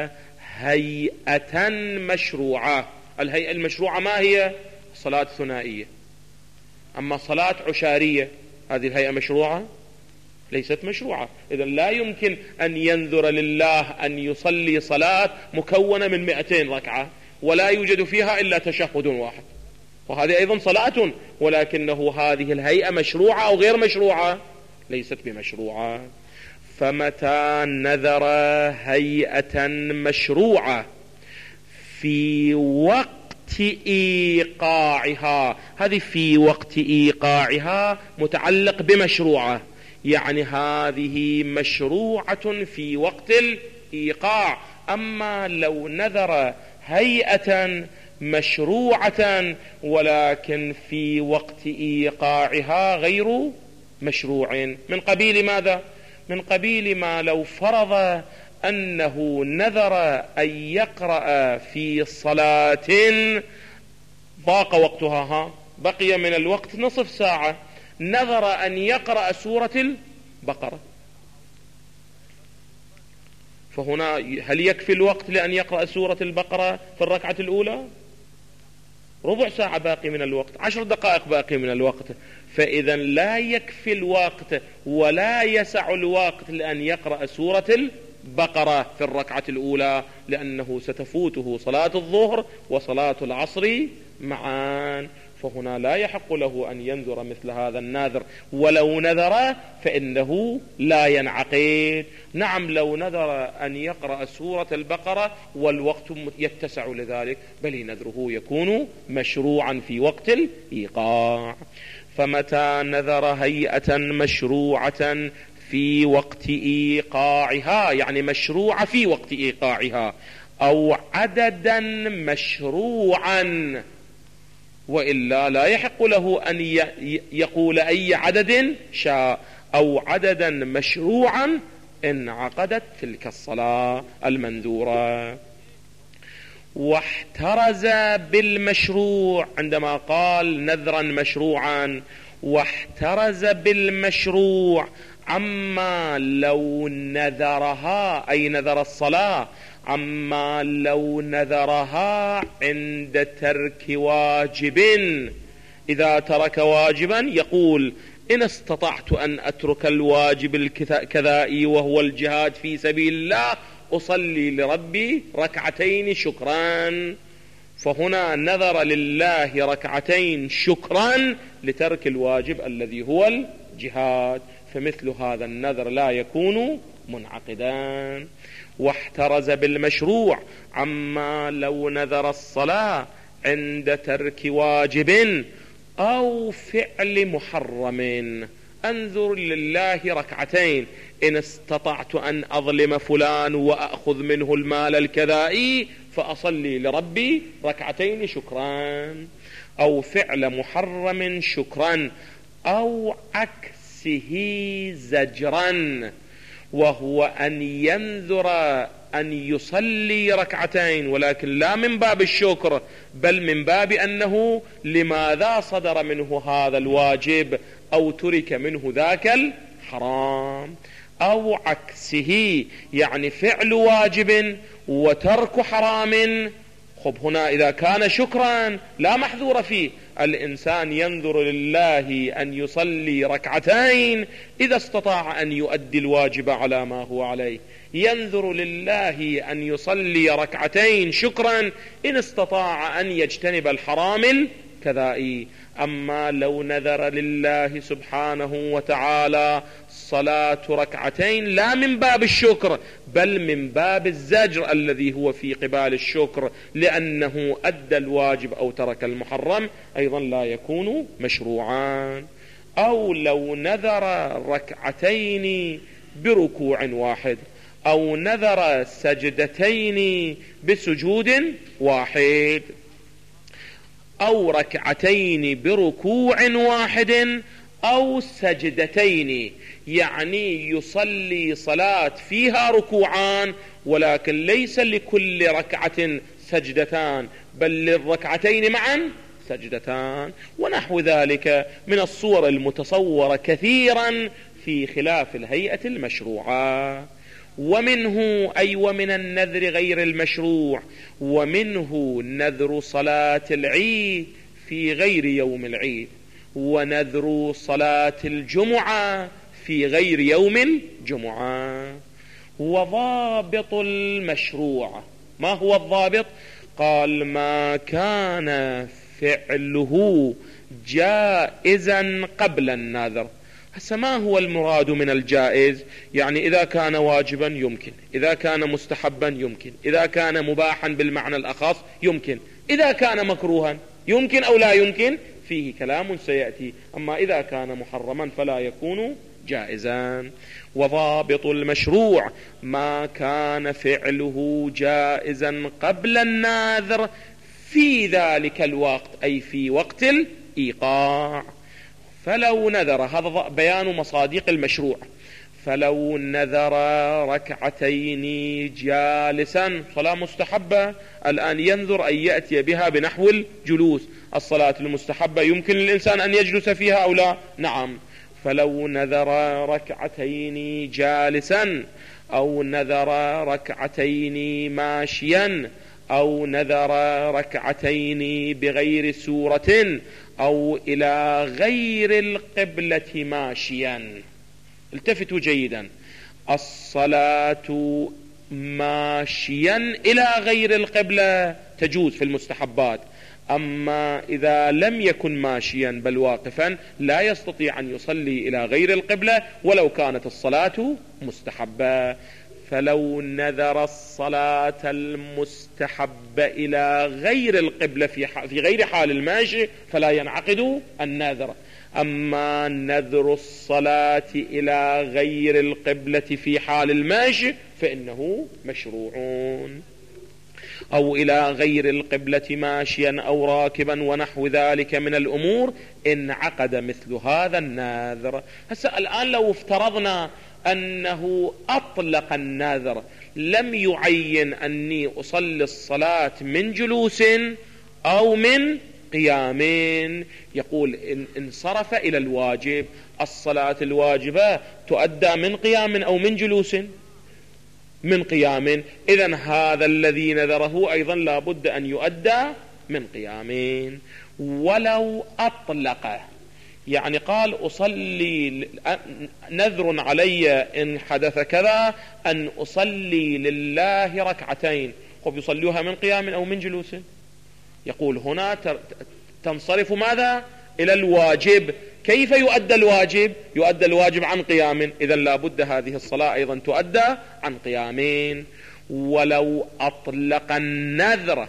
هيئة مشروعة، الهيئة المشروعة ما هي؟ صلاة ثنائية. أما صلاة عشارية هذه الهيئة مشروعة؟ ليست مشروعة. إذن لا يمكن أن ينذر لله أن يصلي صلاة مكونة من مئتين ركعة ولا يوجد فيها إلا تشهد واحد، وهذه أيضا صلاة، ولكنه هذه الهيئة مشروعة أو غير مشروعة؟ ليست بمشروعة. فمتى نذر هيئة مشروعة في وقت إيقاعها، هذه في وقت إيقاعها متعلق بمشروعة، يعني هذه مشروعة في وقت الإيقاع. أما لو نذر هيئة مشروعة ولكن في وقت إيقاعها غير مشروع، من قبيل ماذا؟ من قبيل ما لو فرض أنه نذر أن يقرأ في صلاة ضاق وقتها، ها بقي من الوقت نصف ساعة، نذر أن يقرأ سورة البقرة، فهنا هل يكفي الوقت لأن يقرأ سورة البقرة في الركعة الأولى؟ ربع ساعة باقي من الوقت، عشر دقائق باقي من الوقت، فإذا لا يكفي الوقت ولا يسع الوقت لأن يقرأ سورة البقرة في الركعة الأولى، لأنه ستفوته صلاة الظهر وصلاة العصر معا، فهنا لا يحق له أن ينذر مثل هذا النذر. ولو نذر فإنه لا ينعقد. نعم لو نذر أن يقرأ سورة البقرة والوقت يتسع لذلك، بل نذره يكون مشروعا في وقت الإيقاع. فمتى نذر هيئة مشروعة في وقت إيقاعها، يعني مشروعة في وقت إيقاعها، أو عددا مشروعا، وإلا لا يحق له أن يقول أي عدد شاء، أو عددا مشروعا انعقدت تلك الصلاة المنذورة. واحترز بالمشروع، عندما قال نذرا مشروعا واحترز بالمشروع عما لو نذرها، أي نذر الصلاة، عما لو نذرها عند ترك واجب. إذا ترك واجبا يقول إن استطعت أن أترك الواجب الكذائي وهو الجهاد في سبيل الله أصلي لربي ركعتين شكرا، فهنا نذر لله ركعتين شكرا لترك الواجب الذي هو الجهاد، فمثل هذا النذر لا يكون منعقدا. واحترز بالمشروع عما لو نذر الصلاة عند ترك واجب أو فعل محرم، أنذر لله ركعتين، إن استطعت أن أظلم فلان وأخذ منه المال الكذائي فأصلي لربي ركعتين شكرا. أو فعل محرم شكرا، أو عكسه زجرا، وهو أن ينذر أن يصلي ركعتين ولكن لا من باب الشكر، بل من باب أنه لماذا صدر منه هذا الواجب أو ترك منه ذاك الحرام. أو عكسه، يعني فعل واجب وترك حرام. خب هنا إذا كان شكرا لا محذور فيه، الإنسان ينذر لله أن يصلي ركعتين إذا استطاع أن يؤدي الواجب على ما هو عليه، ينذر لله أن يصلي ركعتين شكرا إن استطاع أن يجتنب الحرام الكذائي. أما لو نذر لله سبحانه وتعالى صلاة ركعتين لا من باب الشكر بل من باب الزجر الذي هو في قبال الشكر، لأنه أدى الواجب أو ترك المحرم، أيضا لا يكون مشروعا. أو لو نذر ركعتين بركوع واحد، أو نذر سجدتين بسجود واحد، أو ركعتين بركوع واحد، أو سجدتين، يعني يصلي صلاة فيها ركوعان ولكن ليس لكل ركعة سجدتان بل للركعتين معا سجدتان، ونحو ذلك من الصور المتصورة كثيرا في خلاف الهيئة المشروعة. ومنه أي ومن النذر غير المشروع، ومنه نذر صلاة العيد في غير يوم العيد، ونذر صلاة الجمعة في غير يوم الجمعة. وضابط المشروع، ما هو الضابط؟ قال ما كان فعله جائزا قبل النذر. هسه ما هو المراد من الجائز؟ يعني إذا كان واجبا يمكن، إذا كان مستحبا يمكن، إذا كان مباحا بالمعنى الأخص يمكن، إذا كان مكروها يمكن أو لا يمكن، فيه كلام سيأتي. أما إذا كان محرما فلا يكون جائزا. وضابط المشروع ما كان فعله جائزا قبل النذر في ذلك الوقت، أي في وقت الإيقاع. فلو نذر، هذا بيان مصادق المشروع، فلو نذر ركعتين جالسا، صلاة مستحبة، الآن ينذر أن يأتي بها بنحو الجلوس. الصلاة المستحبة يمكن للإنسان أن يجلس فيها أو لا؟ نعم. فلو نذر ركعتين جالسا، أو نذر ركعتين ماشيا، أو نذر ركعتين بغير سورة، أو إلى غير القبلة ماشيا. التفتوا جيدا، الصلاة ماشيا إلى غير القبلة تجوز في المستحبات، أما إذا لم يكن ماشيا بل واقفا لا يستطيع أن يصلي إلى غير القبلة ولو كانت الصلاة مستحبة. فلو نذر الصلاة المستحبة إلى غير القبلة في في غير حال الماشي فلا ينعقد النذر. أما نذر الصلاة إلى غير القبلة في حال الماشي فإنه مشروع. أو إلى غير القبلة ماشيا أو راكبا ونحو ذلك من الأمور انعقد مثل هذا النذر. هسه الآن لو افترضنا أنه أطلق النذر، لم يعين أني أصلي الصلاة من جلوس أو من قيام، يقول إن انصرف إلى الواجب، الصلاة الواجبة تؤدى من قيام أو من جلوس؟ من قيام. إذن هذا الذي نذره أيضا لا بد أن يؤدى من قيام. ولو أطلق، يعني قال أصلي نذر علي إن حدث كذا أن أصلي لله ركعتين، خب يصليها من قيام أو من جلوس؟ يقول هنا تنصرف ماذا؟ إلى الواجب. كيف يؤدى الواجب؟ يؤدى الواجب عن قيام، إذن لا بد هذه الصلاة أيضا تؤدى عن قيامين. ولو أطلق النذر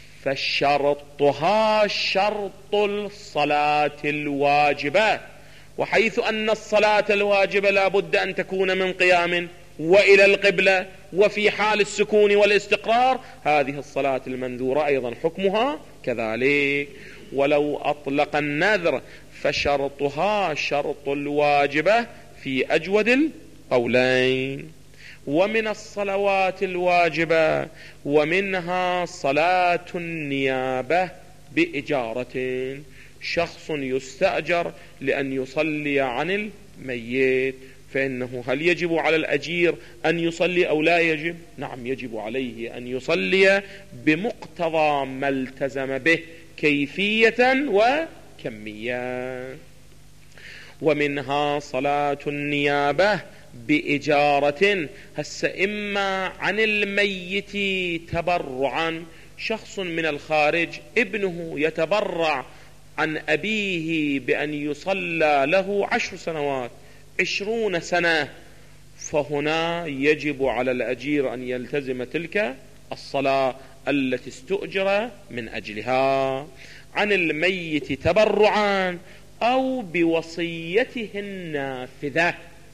فشرطها شرط الصلاة الواجبة، وحيث أن الصلاة الواجبة لا بد أن تكون من قيام وإلى القبلة وفي حال السكون والاستقرار، هذه الصلاة المنذورة أيضا حكمها كذلك. ولو أطلق النذر فشرطها شرط الواجبة في أجود القولين. ومن الصلوات الواجبة ومنها صلاة النيابة بإجارة، شخص يستأجر لأن يصلي عن الميت، فإنه هل يجب على الأجير أن يصلي أو لا يجب؟ نعم، يجب عليه أن يصلي بمقتضى ما التزم به كيفية وكمية. ومنها صلاة النيابة بإجارة، هس إما عن الميت تبرعا، شخص من الخارج ابنه يتبرع عن أبيه بأن يصلى له عشر سنوات عشرون سنة، فهنا يجب على الأجير أن يلتزم تلك الصلاة التي استؤجر من أجلها. عن الميت تبرعا أو بوصيته النافذة.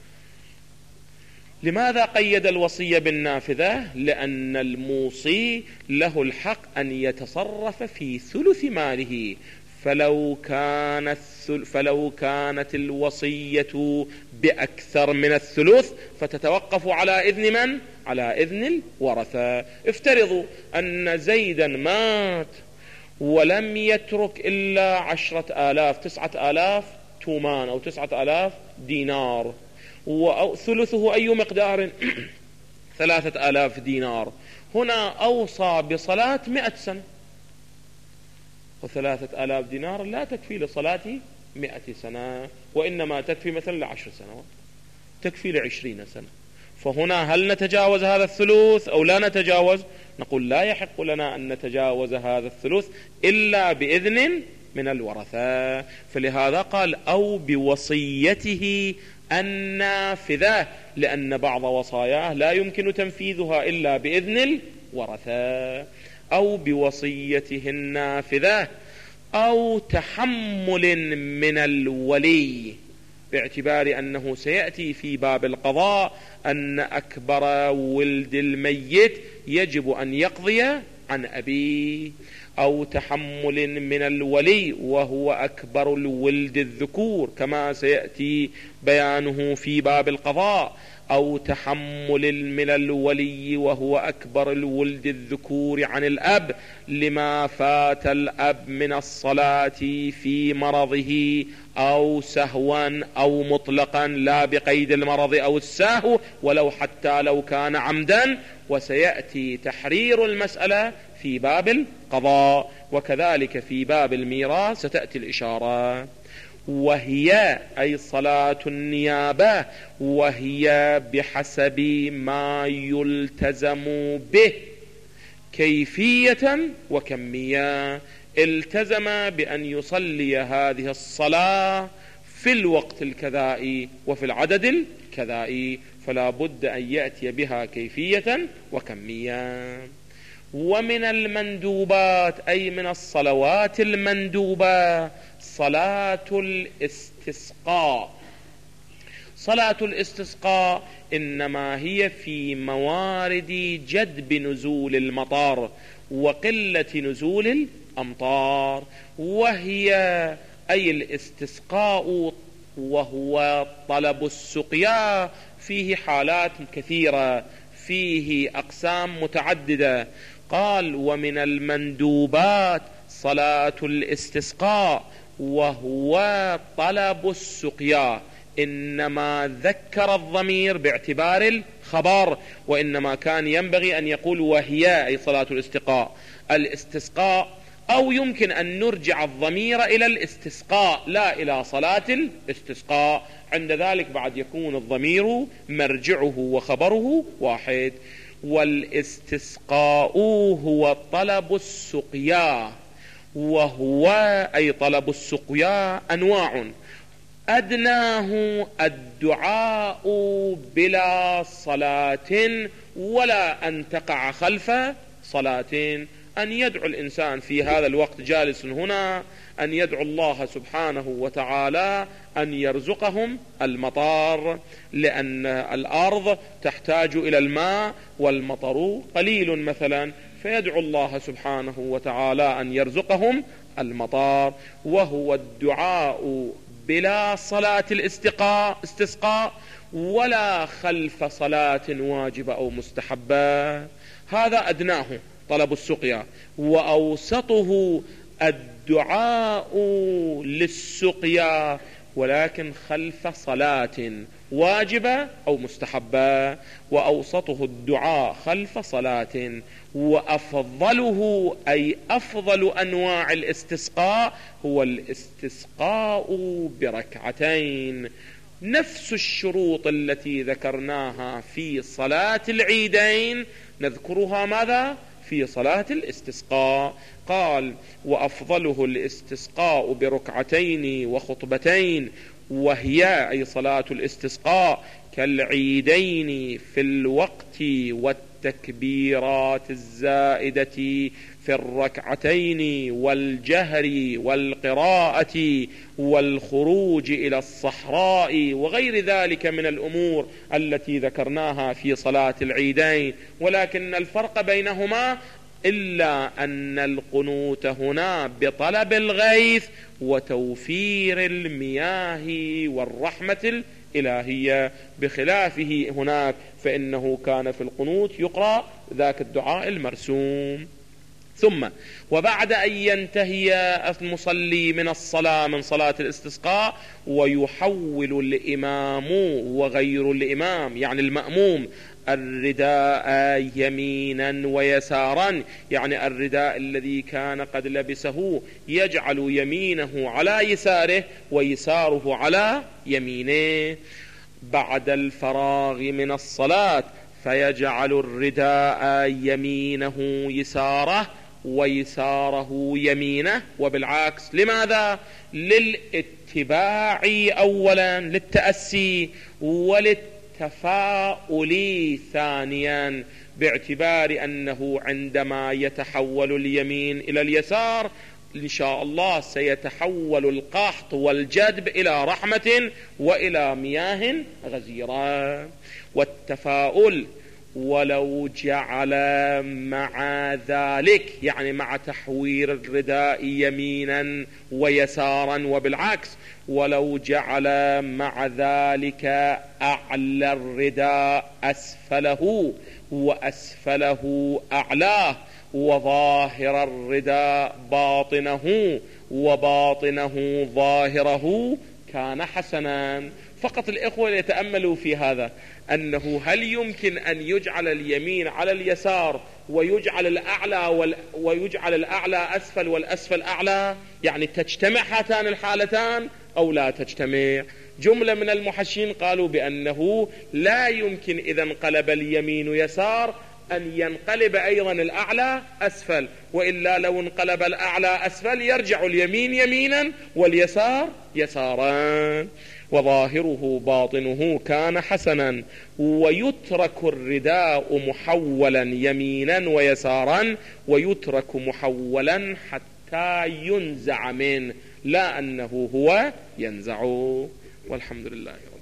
لماذا قيد الوصية بالنافذة؟ لأن الموصي له الحق أن يتصرف في ثلث ماله، فلو كانت فلو كانت الوصية بأكثر من الثلث فتتوقف على إذن من؟ على إذن الورثة. افترضوا أن زيدا مات ولم يترك إلا عشرة آلاف تسعة آلاف تومان أو تسعة آلاف دينار، وثلثه أي مقدار؟ ثلاثة آلاف دينار. هنا أوصى بصلاة مئة سنة، وثلاثة آلاف دينار لا تكفي لصلاة مئة سنة، وإنما تكفي مثلا لعشر سنوات، تكفي لعشرين سنة. فهنا هل نتجاوز هذا الثلث أو لا نتجاوز؟ نقول لا يحق لنا أن نتجاوز هذا الثلث إلا بإذن من الورثة. فلهذا قال أو بوصيته النافذة، لأن بعض وصاياه لا يمكن تنفيذها إلا بإذن الورثة. أو بوصيته النافذة أو تحمل من الولي، باعتبار أنه سيأتي في باب القضاء أن أكبر ولد الميت يجب أن يقضي عن أبيه. أو تحمل من الولي وهو أكبر الولد الذكور كما سيأتي بيانه في باب القضاء. أو تحمل من الولي وهو أكبر الولد الذكور عن الأب لما فات الأب من الصلاة في مرضه أو سهوا أو مطلقا لا بقيد المرض أو السهو، ولو حتى لو كان عمدا، وسيأتي تحرير المسألة في باب القضاء. وكذلك في باب الميراث ستأتي الإشارة. وهي أي صلاة النيابة وهي بحسب ما يلتزم به كيفية وكمية. التزم بأن يصلي هذه الصلاة في الوقت الكذائي وفي العدد الكذائي، فلا بد أن يأتي بها كيفية وكمية. ومن المندوبات أي من الصلوات المندوبة صلاة الاستسقاء. صلاة الاستسقاء إنما هي في موارد جدب نزول المطر وقلة نزول الأمطار، وهي أي الاستسقاء وهو طلب السقيا فيه حالات كثيرة، فيه أقسام متعددة. قال ومن المندوبات صلاة الاستسقاء وهو طلب السقيا، إنما ذكر الضمير باعتبار الخبر، وإنما كان ينبغي أن يقول وهي أي صلاة الاستسقاء الاستسقاء، أو يمكن أن نرجع الضمير إلى الاستسقاء لا إلى صلاة الاستسقاء، عند ذلك بعد يكون الضمير مرجعه وخبره واحد. والاستسقاء هو طلب السقيا، وهو أي طلب السقيا أنواع، أدناه الدعاء بلا صلاة ولا أن تقع خلف صلاة، أن يدعو الإنسان في هذا الوقت جالس هنا أن يدعو الله سبحانه وتعالى أن يرزقهم المطار، لأن الأرض تحتاج إلى الماء والمطر قليل مثلا، فيدعو الله سبحانه وتعالى أن يرزقهم المطار. وهو الدعاء بلا صلاة الاستسقاء ولا خلف صلاة واجبة أو مستحبة، هذا أدناه طلب السقيا، وأوسطه الدعاء للسقيا ولكن خلف صلاة واجبة أو مستحبة، وأوسطه الدعاء خلف صلاة، وأفضله أي أفضل أنواع الاستسقاء هو الاستسقاء بركعتين، نفس الشروط التي ذكرناها في صلاة العيدين نذكرها ماذا؟ في صلاة الاستسقاء. قال وأفضله الاستسقاء بركعتين وخطبتين، وهي أي صلاة الاستسقاء كالعيدين في الوقت والتكبيرات الزائدة في الركعتين والجهر والقراءة والخروج إلى الصحراء وغير ذلك من الأمور التي ذكرناها في صلاة العيدين، ولكن الفرق بينهما إلا أن القنوت هنا بطلب الغيث وتوفير المياه والرحمة الإلهية، بخلافه هناك فإنه كان في القنوت يقرأ ذاك الدعاء المرسوم. ثم وبعد أن ينتهي المصلي من الصلاة من صلاة الاستسقاء ويحول الإمام وغير الإمام يعني المأموم الرداء يمينا ويسارا، يعني الرداء الذي كان قد لبسه يجعل يمينه على يساره ويساره على يمينه. بعد الفراغ من الصلاة فيجعل الرداء يمينه يساره ويساره يمينه، وبالعكس. لماذا؟ للاتباع أولا، للتأسي، وللتفاؤل ثانيا، باعتبار أنه عندما يتحول اليمين إلى اليسار إن شاء الله سيتحول القحط والجدب إلى رحمة وإلى مياه غزيرة. والتفاؤل ولو جعل مع ذلك يعني مع تحوير الرداء يمينا ويسارا، وبالعكس ولو جعل مع ذلك أعلى الرداء أسفله وأسفله أعلاه، وظاهر الرداء باطنه وباطنه ظاهره، كان حسنا. فقط الإخوة يتأملوا في هذا، أنه هل يمكن أن يجعل اليمين على اليسار ويجعل الأعلى وال... ويجعل الأعلى أسفل والأسفل أعلى؟ يعني تجتمع هاتان الحالتان أو لا تجتمع؟ جملة من المحشين قالوا بأنه لا يمكن إذا انقلب اليمين يسار أن ينقلب أيضا الأعلى أسفل، وإلا لو انقلب الأعلى أسفل يرجع اليمين يمينا واليسار يسارا. وظاهره باطنه كان حسنا. ويترك الرداء محولا يمينا ويسارا، ويترك محولا حتى ينزع منه، لا أنه هو ينزع. والحمد لله.